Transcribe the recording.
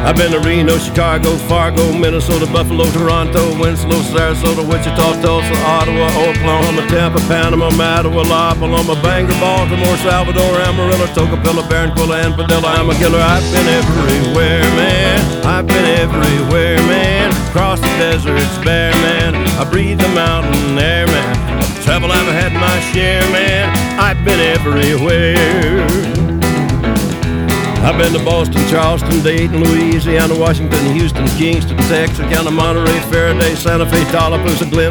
I've been to Reno, Chicago, Fargo, Minnesota, Buffalo, Toronto, Winslow, Sarasota, Wichita, Tulsa, Ottawa, Oklahoma, Tampa, Panama, Mattawa, La Paloma, Bangor, Baltimore, Salvador, Amarillo, Tocopilla, Barranquilla, and Padilla. I'm a killer. I've been everywhere, man. I've been everywhere, man. Across the deserts bare, man. I breathe the mountain air, man. Of trouble I've had my share, man. I've been everywhere. I've been to Boston, Charleston, Dayton, Louisiana, Washington, Houston, Kingston, Texarkana, Monterey, Faraday, Santa Fe, Tallapoosa, Glen